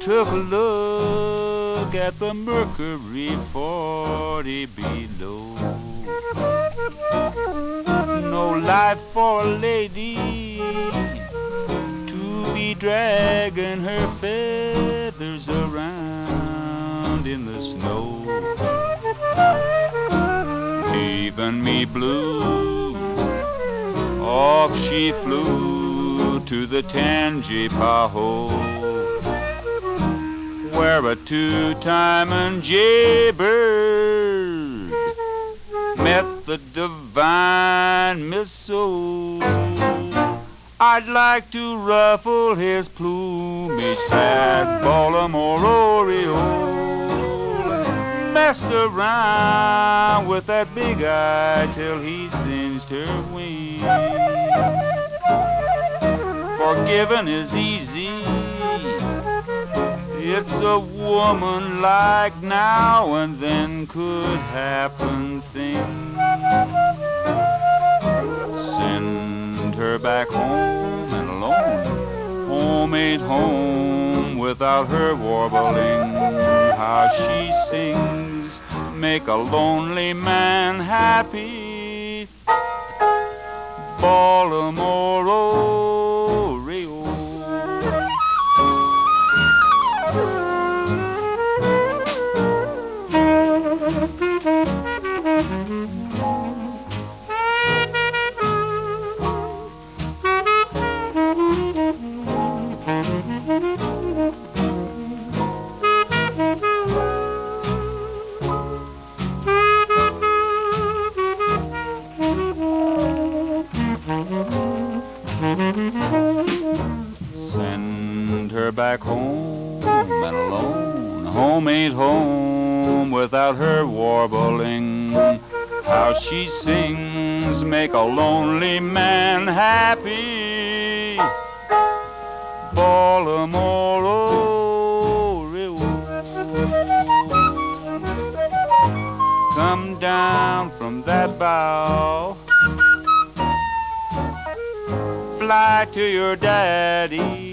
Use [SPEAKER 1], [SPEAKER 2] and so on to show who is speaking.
[SPEAKER 1] took a look at the mercury 40 below. No life for a lady to be dragging her feathers around in the snow. Leaving me blue, off she flew to the Tangipahoe, where a two-timing jaybird met the divine Miss Soul. I'd like to ruffle his plumage, that Baltimore Oriole, messed around with that big eye till he singed her wings. Forgiving is easy, it's a woman like now and then could happen things. Send her back home and alone. Home ain't home without her warbling. How she sings, make a lonely man happy. Baltimore Oriole. Send her back home and alone. Home ain't home without her warbling. How she sings, make a lonely man happy. Baltimore Oriole. Come down from that bough, fly to your daddy,